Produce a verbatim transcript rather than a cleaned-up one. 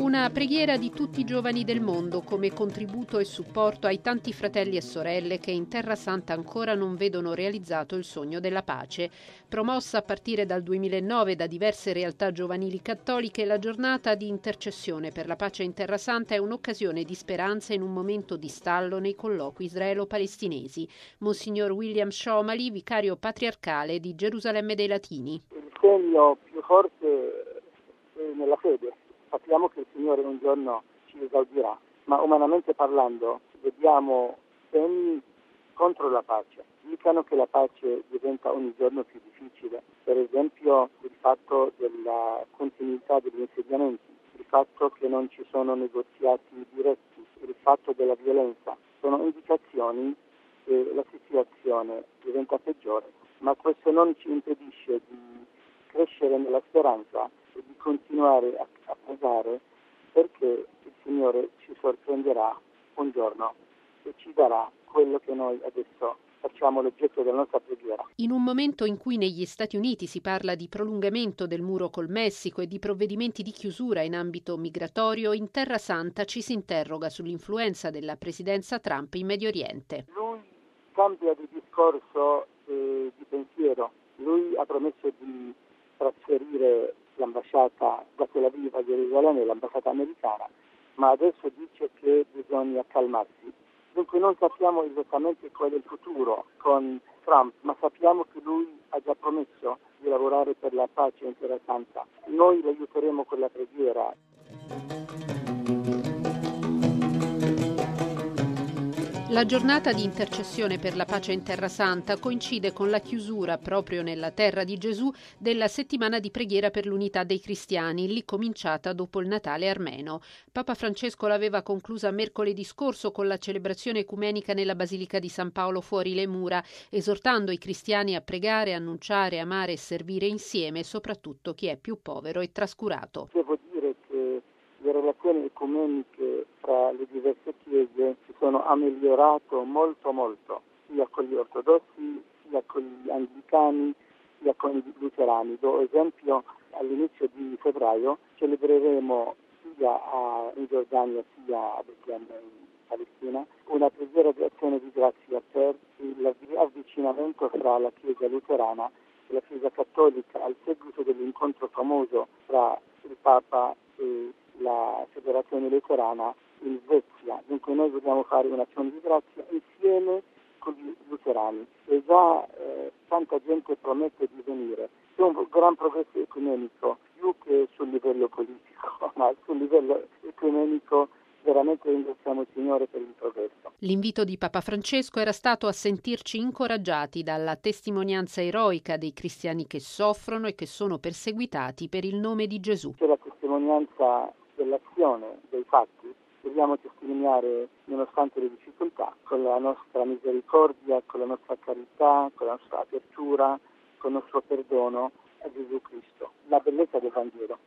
Una preghiera di tutti i giovani del mondo come contributo e supporto ai tanti fratelli e sorelle che in Terra Santa ancora non vedono realizzato il sogno della pace. Promossa a partire dal duemilanove da diverse realtà giovanili cattoliche, la giornata di intercessione per la pace in Terra Santa è un'occasione di speranza in un momento di stallo nei colloqui israelo-palestinesi. Monsignor William Shomali, vicario patriarcale di Gerusalemme dei Latini. Il segno più forte è nella fede. Sappiamo che il Signore un giorno ci esaudirà, ma umanamente parlando vediamo segni contro la pace. Dicano che la pace diventa ogni giorno più difficile, per esempio il fatto della continuità degli insediamenti, il fatto che non ci sono negoziati diretti, il fatto della violenza, sono indicazioni che la situazione diventa peggiore, ma questo non ci impedisce di crescere nella speranza e di continuare a, a pregare, perché il Signore ci sorprenderà un giorno e ci darà quello che noi adesso facciamo l'oggetto della nostra preghiera. In un momento in cui negli Stati Uniti si parla di prolungamento del muro col Messico e di provvedimenti di chiusura in ambito migratorio, in Terra Santa ci si interroga sull'influenza della presidenza Trump in Medio Oriente. Lui cambia di discorso e di pensiero. Lui ha promesso di trasferire l'ambasciata da Tel Aviv a Gerusalemme, l'ambasciata americana, ma adesso dice che bisogna calmarsi. Dunque non sappiamo esattamente qual è il futuro con Trump, ma sappiamo che lui ha già promesso di lavorare per la pace in Terra Santa. Noi lo aiuteremo con la preghiera. La giornata di intercessione per la pace in Terra Santa coincide con la chiusura, proprio nella terra di Gesù, della settimana di preghiera per l'unità dei cristiani, lì cominciata dopo il Natale armeno. Papa Francesco l'aveva conclusa mercoledì scorso con la celebrazione ecumenica nella Basilica di San Paolo fuori le mura, esortando i cristiani a pregare, annunciare, amare e servire insieme, soprattutto chi è più povero e trascurato. Devo dire che le relazioni ecumeniche tra le diverse chiese si sono migliorato molto molto, sia con gli ortodossi, sia con gli anglicani, sia con i luterani. Do esempio, all'inizio di febbraio celebreremo sia a, in Giordania sia a Betlemme in Palestina una preghiera di azione di grazia per l'avvicinamento fra la Chiesa luterana e la Chiesa cattolica al seguito dell'incontro famoso tra il Papa e la Federazione Luterana in Svezia. Dunque noi dobbiamo fare un'azione di grazia insieme con gli luterani e già eh, tanta gente promette di venire. C'è un gran progresso ecumenico, più che sul livello politico, ma sul livello ecumenico veramente ringraziamo il Signore per il progresso. L'invito di Papa Francesco era stato a sentirci incoraggiati dalla testimonianza eroica dei cristiani che soffrono e che sono perseguitati per il nome di Gesù. C'è la testimonianza dell'azione, dei fatti. Dobbiamo testimoniare nonostante le difficoltà, con la nostra misericordia, con la nostra carità, con la nostra apertura, con il nostro perdono a Gesù Cristo. La bellezza del Vangelo.